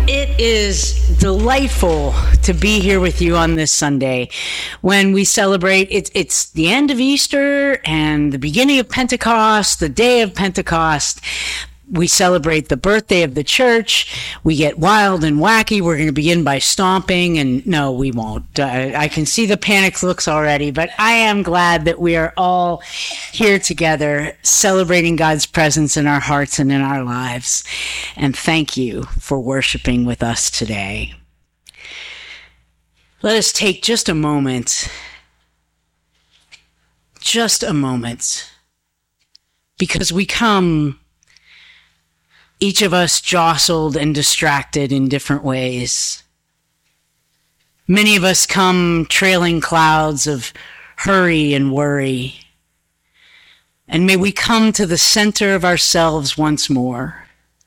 It is delightful to be here with you on this Sunday when we celebrate. It's the end of Easter and the beginning of Pentecost, the day of Pentecost. We celebrate the birthday of the church. We get wild and wacky. We're going to begin by stomping, and no, we won't. I can see the panic looks already, but I am glad that we are all here together celebrating God's presence in our hearts and in our lives. And thank you for worshiping with us today. Let us take just a moment, because we come, each of us jostled and distracted in different ways. Many of us come trailing clouds of hurry and worry. And may we come to the center of ourselves once more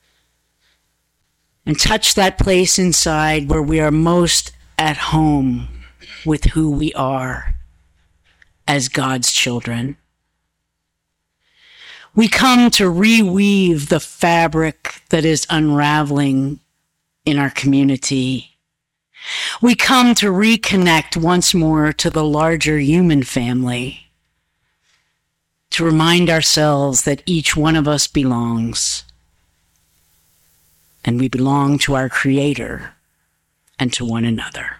and touch that place inside where we are most at home with who we are as God's children. We come to reweave the fabric that is unraveling in our community. We come to reconnect once more to the larger human family, to remind ourselves that each one of us belongs, and we belong to our Creator and to one another.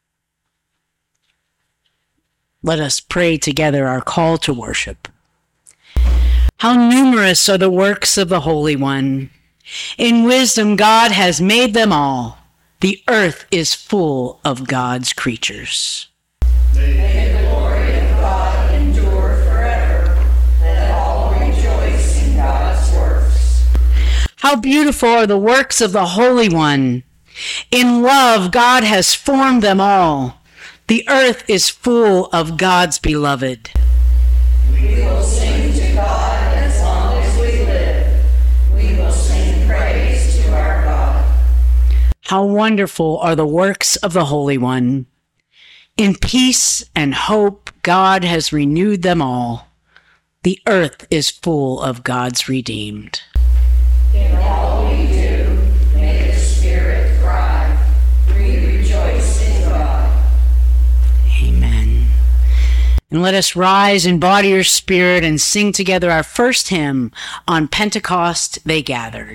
Let us pray together our call to worship. How numerous are the works of the Holy One. In wisdom, God has made them all. The earth is full of God's creatures. May the glory of God endure forever. Let all rejoice in God's works. How beautiful are the works of the Holy One. In love, God has formed them all. The earth is full of God's beloved. We will sing to God. How wonderful are the works of the Holy One. In peace and hope, God has renewed them all. The earth is full of God's redeemed. In all we do, may the Spirit thrive. We rejoice in God. Amen. And let us rise in body or spirit and sing together our first hymn, On Pentecost They Gathered.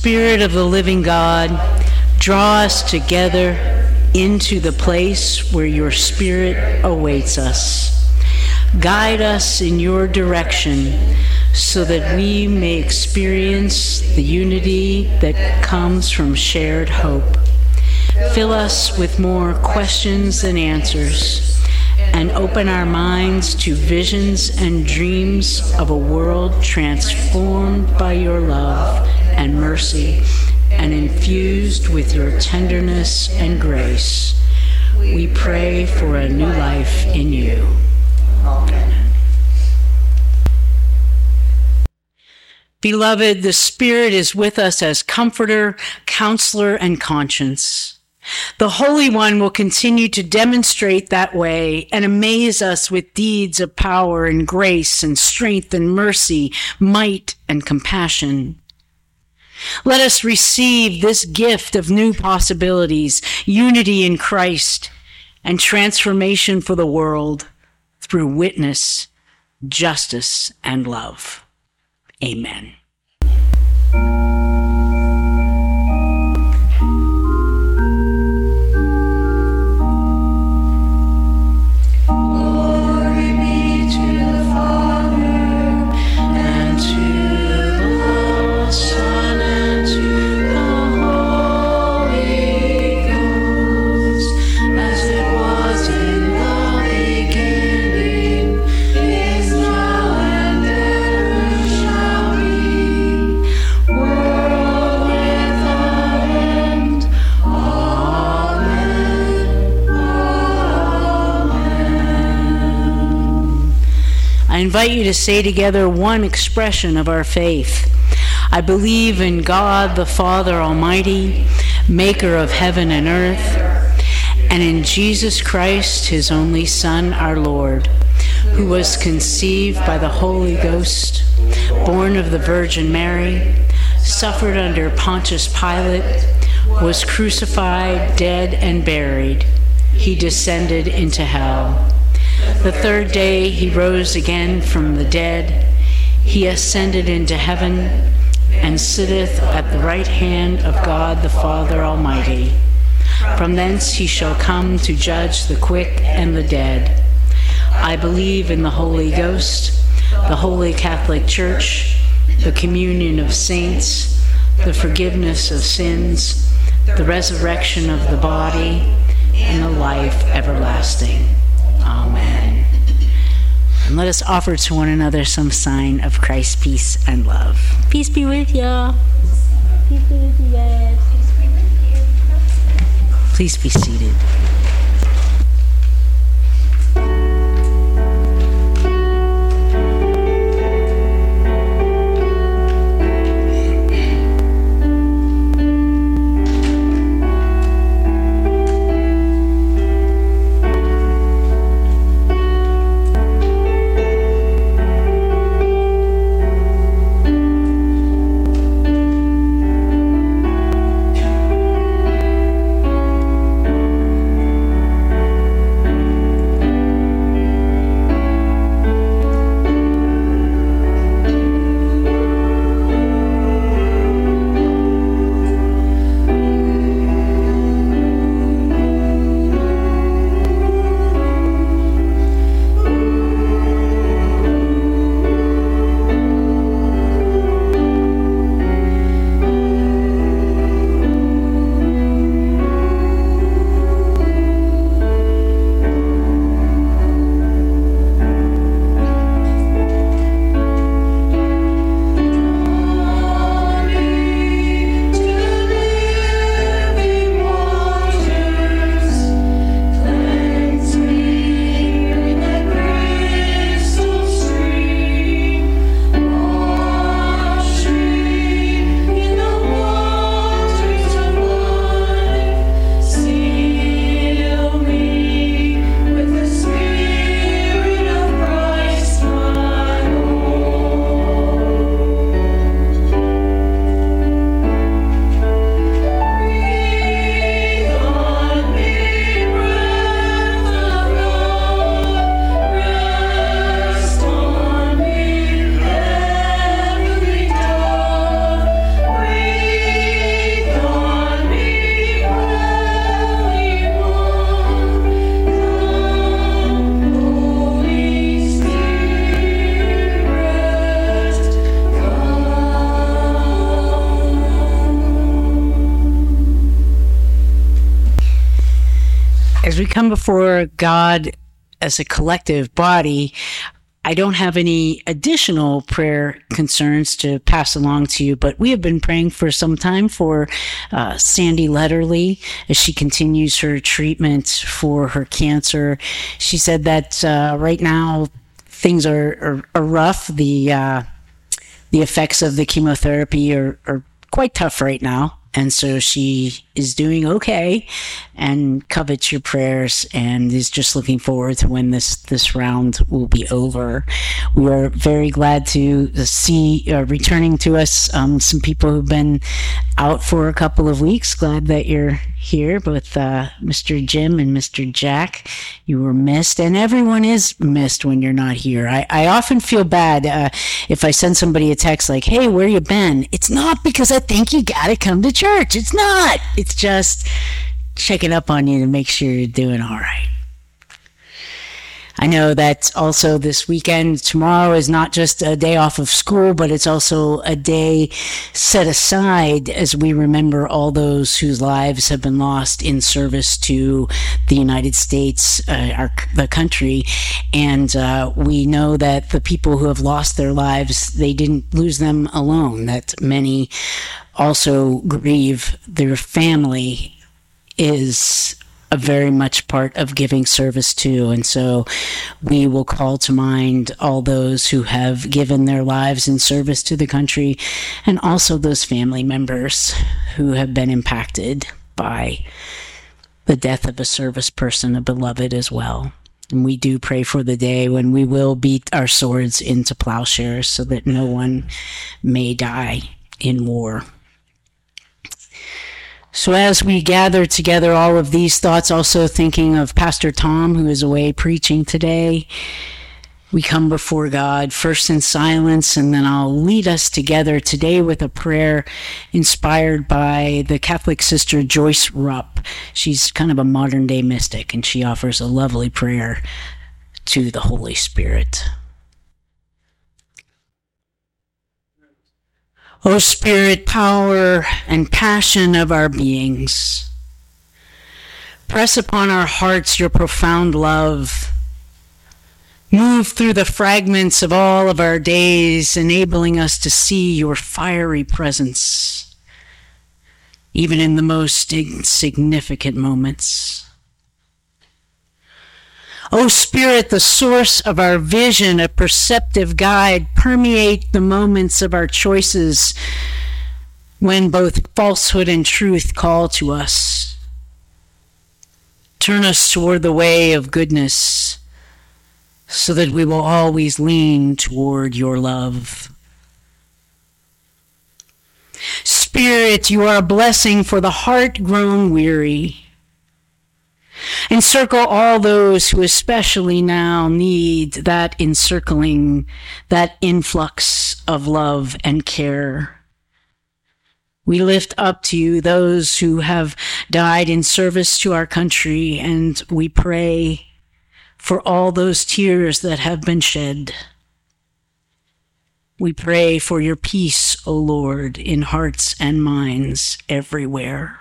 Spirit of the living God, draw us together into the place where your Spirit awaits us. Guide us in your direction so that we may experience the unity that comes from shared hope. Fill us with more questions than answers, and open our minds to visions and dreams of a world transformed by your love and mercy and infused with your tenderness and grace. We pray for a new life in you. Amen. Beloved, the Spirit is with us as comforter, counselor, and conscience. The Holy One will continue to demonstrate that way and amaze us with deeds of power and grace and strength and mercy, might and compassion. Let us receive this gift of new possibilities, unity in Christ, and transformation for the world through witness, justice, and love. Amen. I invite you to say together one expression of our faith. I believe in God, the Father Almighty, maker of heaven and earth, and in Jesus Christ, his only Son, our Lord, who was conceived by the Holy Ghost, born of the Virgin Mary, suffered under Pontius Pilate, was crucified, dead, and buried. He descended into hell. The third day he rose again from the dead. He ascended into heaven and sitteth at the right hand of God the Father Almighty. From thence he shall come to judge the quick and the dead. I believe in the Holy Ghost, the Holy Catholic Church, the communion of saints, the forgiveness of sins, the resurrection of the body, and the life everlasting. Amen. And let us offer to one another some sign of Christ's peace and love. Peace be with you. Peace be with you guys. Please be seated. As we come before God as a collective body, I don't have any additional prayer concerns to pass along to you, but we have been praying for some time for Sandy Letterly as she continues her treatment for her cancer. She said that right now things are rough. The effects of the chemotherapy are quite tough right now. And so she is doing okay and covets your prayers and is just looking forward to when this round will be over. We are very glad to see returning to us some people who've been out for a couple of weeks. Glad that you're here, both Mr. Jim and Mr. Jack. You were missed, and everyone is missed when you're not here. I often feel bad if I send somebody a text like, hey, where you been? It's not because I think you gotta come to church. It's not. It's just checking up on you to make sure you're doing all right. I know that also this weekend, tomorrow is not just a day off of school, but it's also a day set aside as we remember all those whose lives have been lost in service to the United States, the country. And we know that the people who have lost their lives, they didn't lose them alone, that many also grieve. Their family is a very much part of giving service too. And so we will call to mind all those who have given their lives in service to the country, and also those family members who have been impacted by the death of a service person, a beloved as well. And we do pray for the day when we will beat our swords into plowshares so that no one may die in war. So as we gather together all of these thoughts, also thinking of Pastor Tom, who is away preaching today, we come before God first in silence, and then I'll lead us together today with a prayer inspired by the Catholic sister Joyce Rupp. She's kind of a modern day mystic, and she offers a lovely prayer to the Holy Spirit. O Spirit, power and passion of our beings, press upon our hearts your profound love. Move through the fragments of all of our days, enabling us to see your fiery presence, even in the most insignificant moments. O Spirit, the source of our vision, a perceptive guide, permeate the moments of our choices when both falsehood and truth call to us. Turn us toward the way of goodness so that we will always lean toward your love. Spirit, you are a blessing for the heart grown weary. Encircle all those who especially now need that encircling, that influx of love and care. We lift up to you those who have died in service to our country, and we pray for all those tears that have been shed. We pray for your peace, O Lord, in hearts and minds everywhere.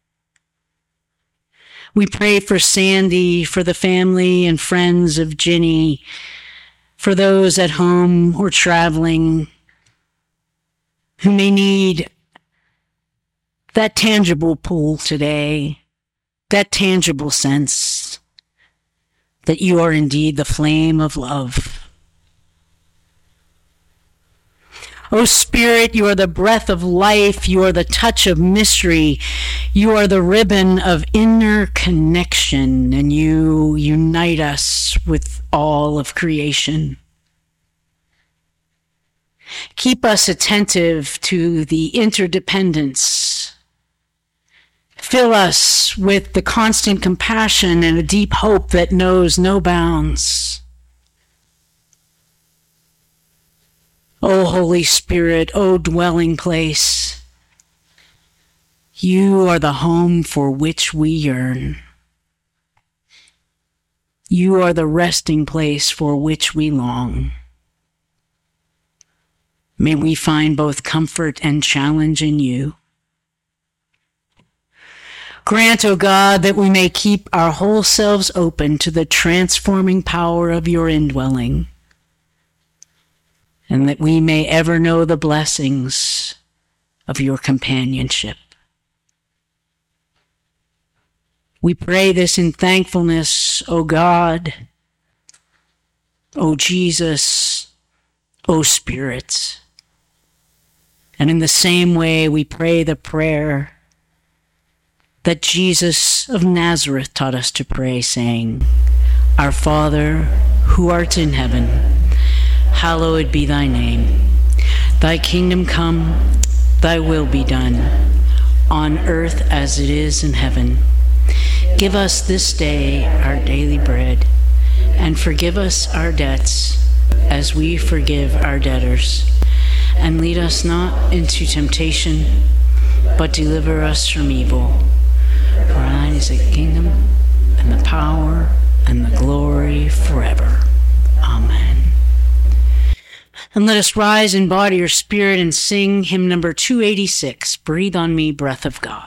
We pray for Sandy, for the family and friends of Ginny, for those at home or traveling who may need that tangible pull today, that tangible sense that you are indeed the flame of love. O Spirit, you are the breath of life. You are the touch of mystery. You are the ribbon of inner connection, and you unite us with all of creation. Keep us attentive to the interdependence. Fill us with the constant compassion and a deep hope that knows no bounds. O Holy Spirit, O dwelling place, you are the home for which we yearn. You are the resting place for which we long. May we find both comfort and challenge in you. Grant, O God, that we may keep our whole selves open to the transforming power of your indwelling, and that we may ever know the blessings of your companionship. We pray this in thankfulness, O God, O Jesus, O Spirit. And in the same way, we pray the prayer that Jesus of Nazareth taught us to pray, saying, Our Father, who art in heaven, hallowed be thy name. Thy kingdom come, thy will be done, on earth as it is in heaven. Give us this day our daily bread, and forgive us our debts as we forgive our debtors. And lead us not into temptation, but deliver us from evil. For thine is the kingdom, and the power, and the glory forever. Amen. And let us rise in body or spirit and sing hymn number 286, Breathe on Me, Breath of God.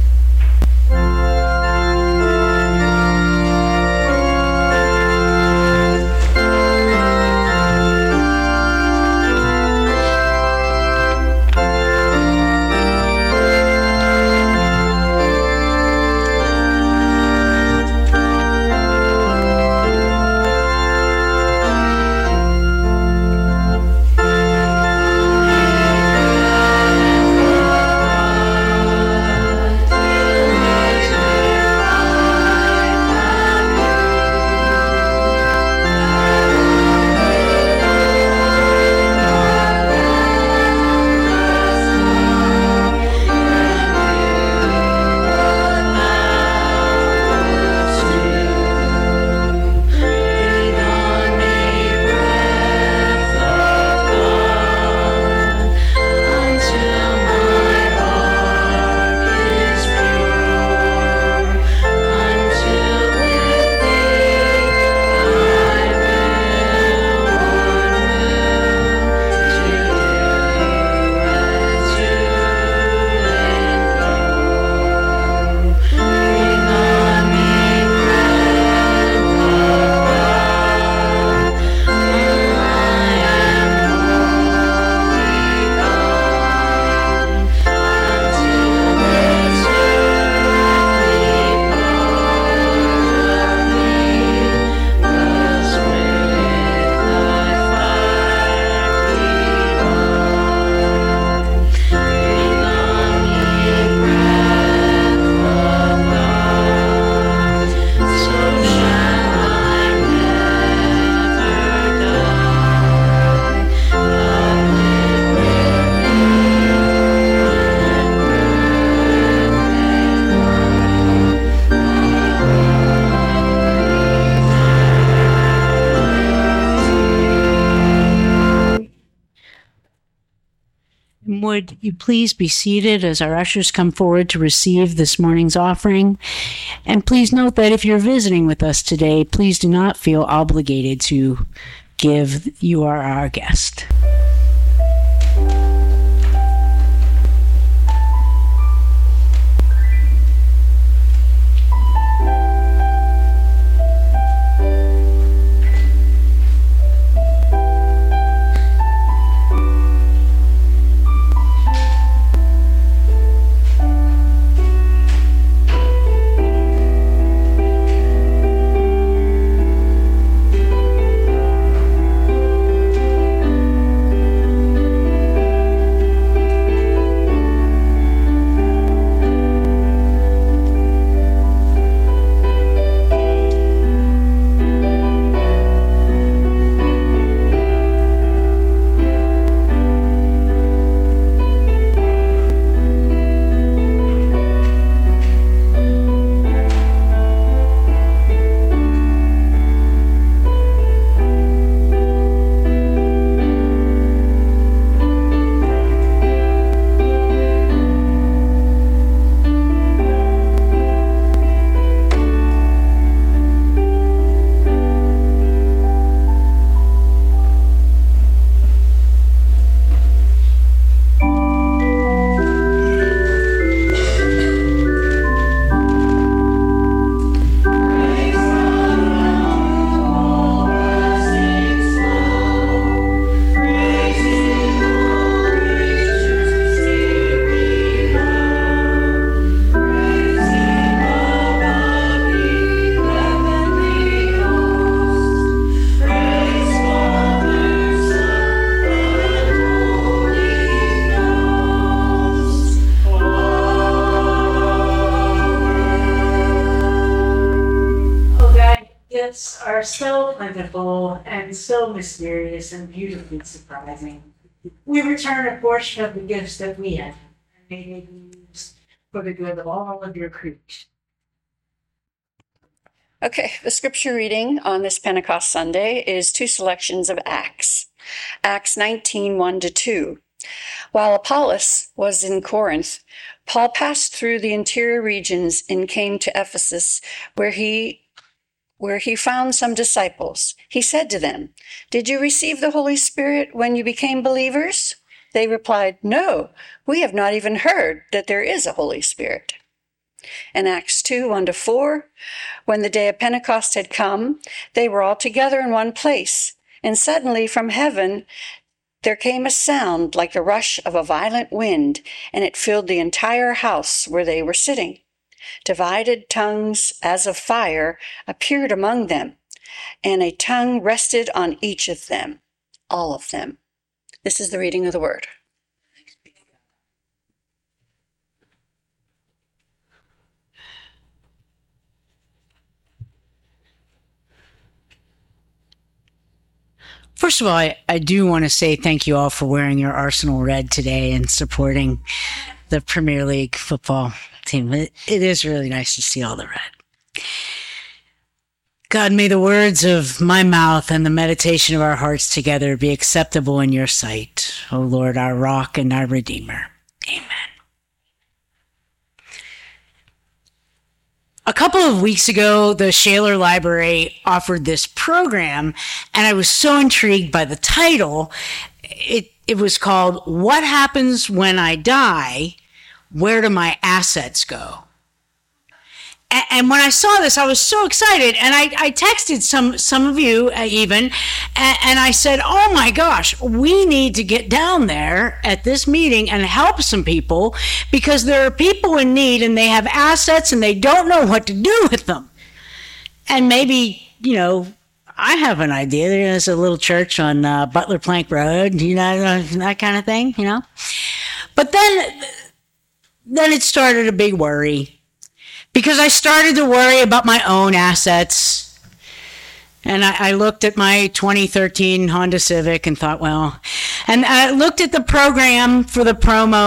Would you please be seated as our ushers come forward to receive this morning's offering? And please note that if you're visiting with us today, please do not feel obligated to give. You are our guest. gifts are so plentiful and so mysterious and beautifully surprising. We return a portion of the gifts that we have, and may they be used for the good of all of your creation. Okay, the scripture reading on this Pentecost Sunday is two selections of Acts. Acts 19, 1-2. While Apollos was in Corinth, Paul passed through the interior regions and came to Ephesus, where he found some disciples. He said to them, "Did you receive the Holy Spirit when you became believers?" They replied, "No, we have not even heard that there is a Holy Spirit." In Acts 2, 1-4, when the day of Pentecost had come, they were all together in one place, and suddenly from heaven there came a sound like the rush of a violent wind, and it filled the entire house where they were sitting. Divided tongues as of fire appeared among them, and a tongue rested on each of them, all of them. This is the reading of the word. First of all, I do want to say thank you all for wearing your Arsenal red today and supporting the Premier League football team. It is really nice to see all the red. God, may the words of my mouth and the meditation of our hearts together be acceptable in your sight, O Lord, our rock and our redeemer. Amen. A couple of weeks ago, the Shaler Library offered this program, and I was so intrigued by the title. It was called, "What Happens When I Die? Where Do My Assets Go?" And when I saw this, I was so excited, and I texted some of you even, and I said, "Oh my gosh, we need to get down there at this meeting and help some people, because there are people in need and they have assets and they don't know what to do with them." And maybe, I have an idea. There's a little church on Butler Plank Road, that kind of thing, But then it started a big worry. Because I started to worry about my own assets. And I looked at my 2013 Honda Civic and thought, and I looked at the program for the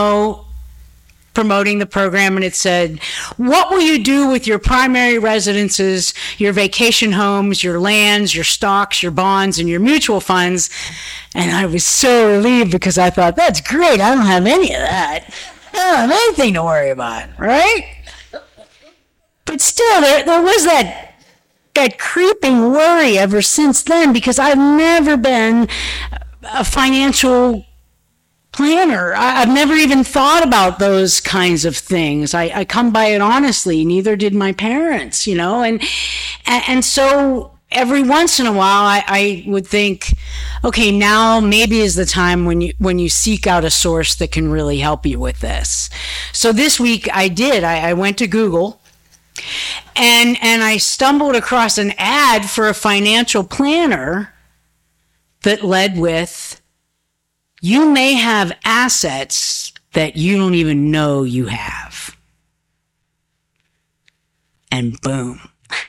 promoting the program, and it said, "What will you do with your primary residences, your vacation homes, your lands, your stocks, your bonds, and your mutual funds?" And I was so relieved, because I thought, that's great. I don't have any of that. I don't have anything to worry about, right? But still, there was that creeping worry ever since then, because I've never been a financial planner. I've never even thought about those kinds of things. I come by it honestly. Neither did my parents, and so every once in a while I would think, okay, now maybe is the time when you seek out a source that can really help you with this. So this week I did. I went to Google. And I stumbled across an ad for a financial planner that led with, "You may have assets that you don't even know you have." And boom.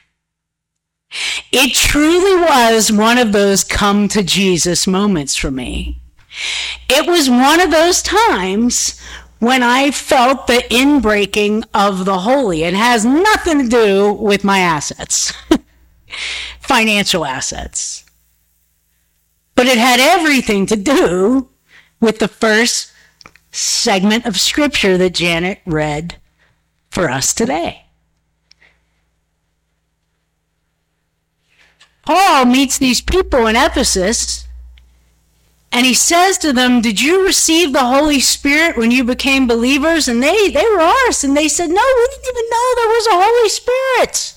It truly was one of those come to Jesus moments for me. It was one of those times when I felt the inbreaking of the holy. It has nothing to do with my assets, financial assets. But it had everything to do with the first segment of scripture that Janet read for us today. Paul meets these people in Ephesus, and he says to them, "Did you receive the Holy Spirit when you became believers?" And they were honest, and they said, "No, we didn't even know there was a Holy Spirit."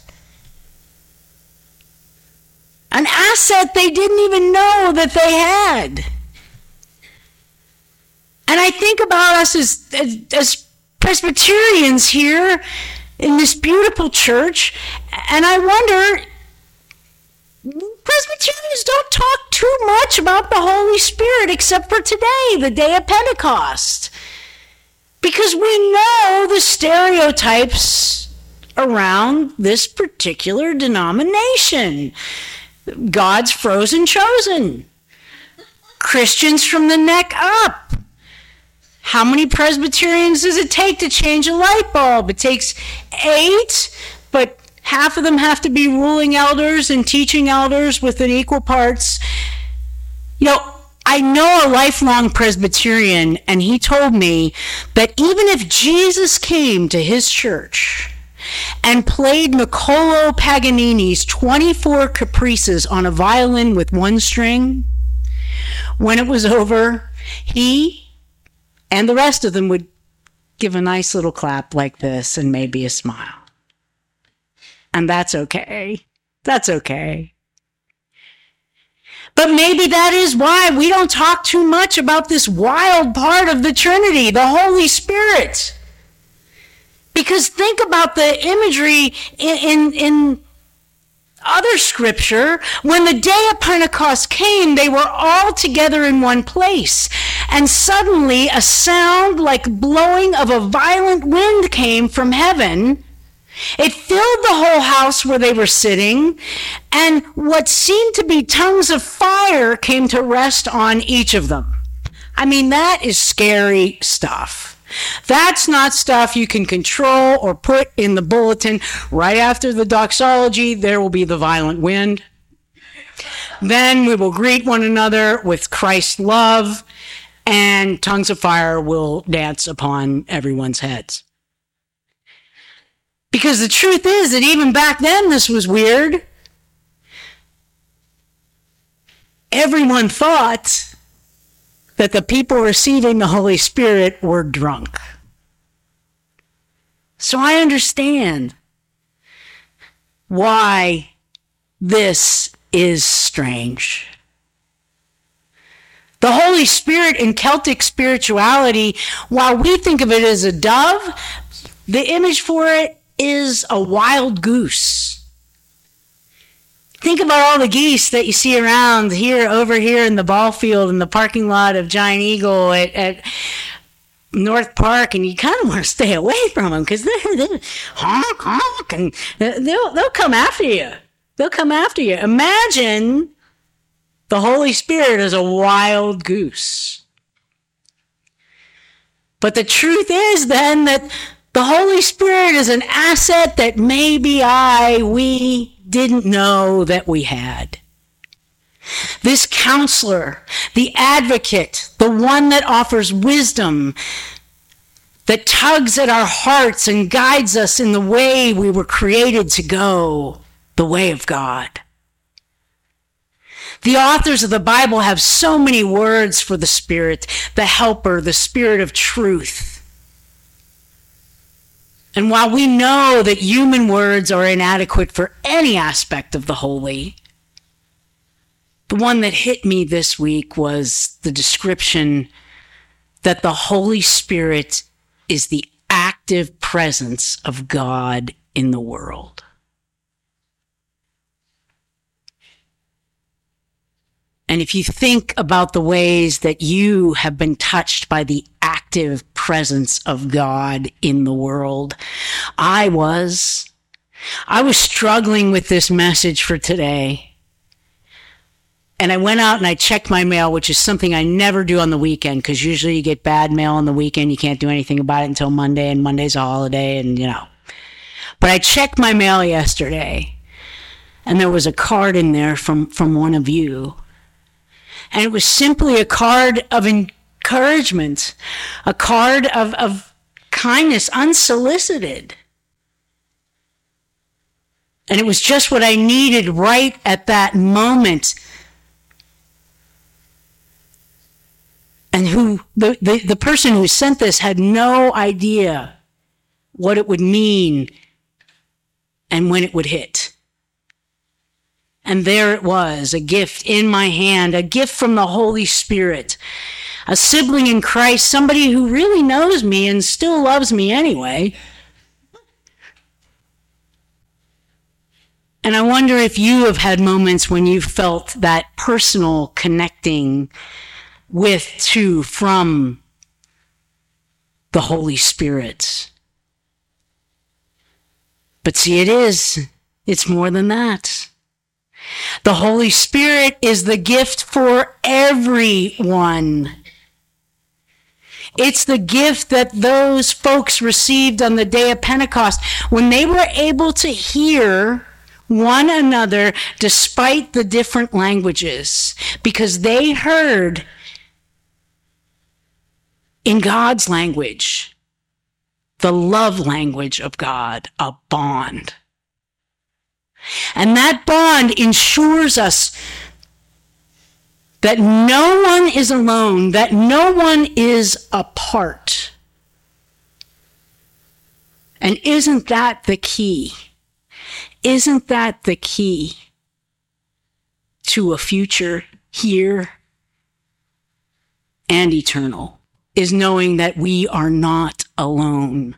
An asset they didn't even know that they had. And I think about us as Presbyterians here in this beautiful church, and I wonder, Presbyterians don't talk too much about the Holy Spirit except for today, the day of Pentecost. Because we know the stereotypes around this particular denomination. God's frozen chosen. Christians from the neck up. How many Presbyterians does it take to change a light bulb? It takes 8, but half of them have to be ruling elders and teaching elders with an equal parts. You know, I know a lifelong Presbyterian, and he told me that even if Jesus came to his church and played Niccolò Paganini's 24 Caprices on a violin with one string, when it was over, he and the rest of them would give a nice little clap like this and maybe a smile. And that's okay. That's okay. But maybe that is why we don't talk too much about this wild part of the Trinity, the Holy Spirit. Because think about the imagery in other scripture. When the day of Pentecost came, they were all together in one place. And suddenly a sound like blowing of a violent wind came from heaven. It filled the whole house where they were sitting, and what seemed to be tongues of fire came to rest on each of them. I mean, that is scary stuff. That's not stuff you can control or put in the bulletin. Right after the doxology, there will be the violent wind. Then we will greet one another with Christ's love, and tongues of fire will dance upon everyone's heads. Because the truth is that even back then, this was weird. Everyone thought that the people receiving the Holy Spirit were drunk. So I understand why this is strange. The Holy Spirit in Celtic spirituality, while we think of it as a dove, the image for it is a wild goose. Think about all the geese that you see around here, over here in the ball field, in the parking lot of Giant Eagle at North Park, and you kind of want to stay away from them because they're honk, honk, and they'll come after you. They'll come after you. Imagine the Holy Spirit as a wild goose. But the truth is then that the Holy Spirit is an asset that maybe we didn't know that we had. This counselor, the advocate, the one that offers wisdom, that tugs at our hearts and guides us in the way we were created to go, the way of God. The authors of the Bible have so many words for the Spirit, the helper, the Spirit of truth. And while we know that human words are inadequate for any aspect of the holy, the one that hit me this week was the description that the Holy Spirit is the active presence of God in the world. And if you think about the ways that you have been touched by the active presence of God in the world, I was struggling with this message for today. And I went out and I checked my mail, which is something I never do on the weekend, because usually you get bad mail on the weekend. You can't do anything about it until Monday, and Monday's a holiday, and But I checked my mail yesterday, and there was a card in there from one of you. And it was simply a card of encouragement, a card of kindness, unsolicited. And it was just what I needed right at that moment. And the person who sent this had no idea what it would mean and when it would hit. And there it was, a gift in my hand, a gift from the Holy Spirit, a sibling in Christ, somebody who really knows me and still loves me anyway. And I wonder if you have had moments when you felt that personal connecting from the Holy Spirit. But see, it's more than that. The Holy Spirit is the gift for everyone. It's the gift that those folks received on the day of Pentecost when they were able to hear one another despite the different languages, because they heard in God's language, the love language of God, a bond. And that bond ensures us that no one is alone, that no one is apart. And isn't that the key? Isn't that the key to a future here and eternal? Is knowing that we are not alone.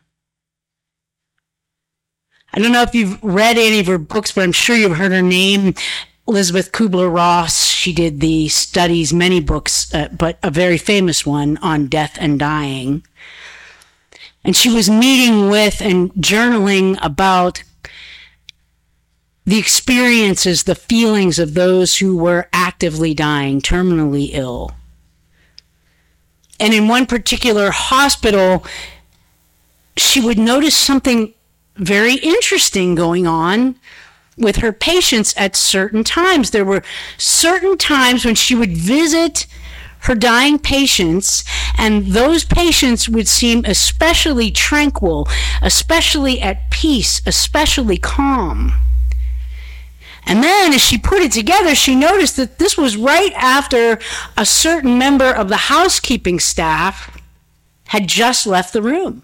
I don't know if you've read any of her books, but I'm sure you've heard her name, Elisabeth Kubler-Ross. She did the studies, many books, but a very famous one on death and dying. And she was meeting with and journaling about the experiences, the feelings of those who were actively dying, terminally ill. And in one particular hospital, she would notice something very interesting going on with her patients at certain times. There were certain times when she would visit her dying patients, and those patients would seem especially tranquil, especially at peace, especially calm. And then as she put it together, she noticed that this was right after a certain member of the housekeeping staff had just left the room.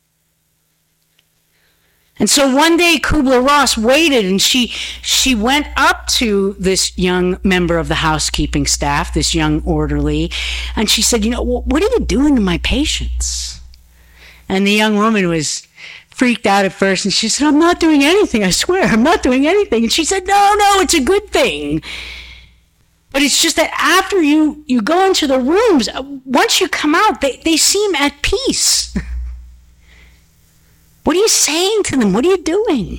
And so one day Kubler-Ross waited, and she went up to this young member of the housekeeping staff, this young orderly, and she said, what are you doing to my patients? And the young woman was freaked out at first, and she said, I'm not doing anything, I swear, I'm not doing anything. And she said, no, it's a good thing. But it's just that after you go into the rooms, once you come out, they seem at peace. What are you saying to them? What are you doing?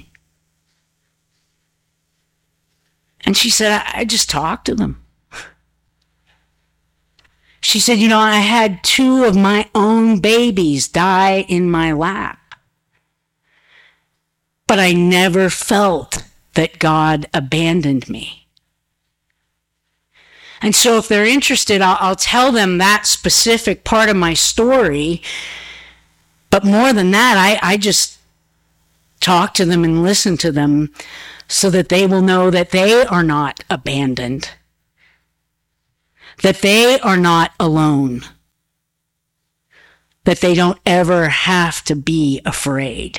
And she said, I just talked to them. She said, I had 2 of my own babies die in my lap. But I never felt that God abandoned me. And so if they're interested, I'll tell them that specific part of my story. But more than that, I just talk to them and listen to them so that they will know that they are not abandoned, that they are not alone, that they don't ever have to be afraid.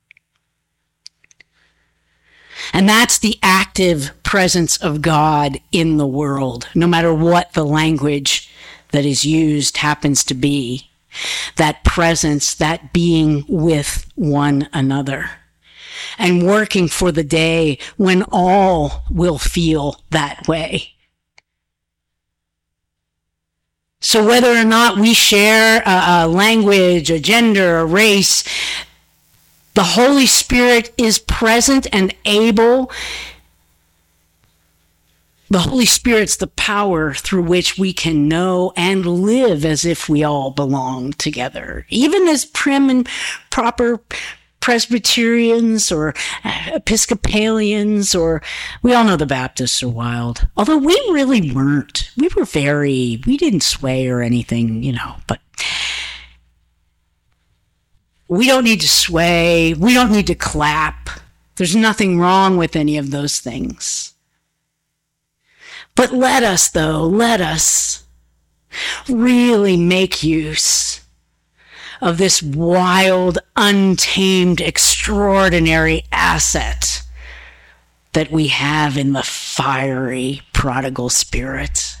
And that's the active presence of God in the world, no matter what the language that is used happens to be. That presence, that being with one another, and working for the day when all will feel that way. So whether or not we share a language, a gender, a race, the Holy Spirit is present and able. The Holy Spirit's the power through which we can know and live as if we all belong together, even as prim and proper Presbyterians or Episcopalians, or we all know the Baptists are wild. Although we really weren't. We didn't sway or anything, but we don't need to sway. We don't need to clap. There's nothing wrong with any of those things. But let us really make use of this wild, untamed, extraordinary asset that we have in the fiery prodigal spirit.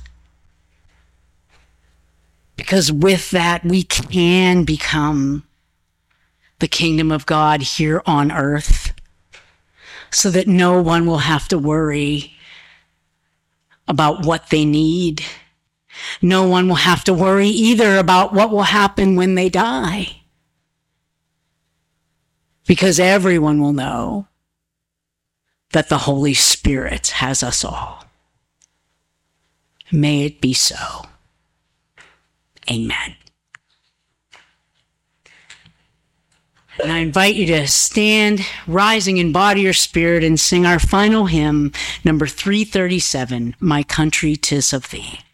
Because with that, we can become the kingdom of God here on earth, so that no one will have to worry about what they need. No one will have to worry either about what will happen when they die. Because everyone will know that the Holy Spirit has us all. May it be so. Amen. And I invite you to stand, rising in body or spirit, and sing our final hymn, number 337, My Country 'Tis of Thee.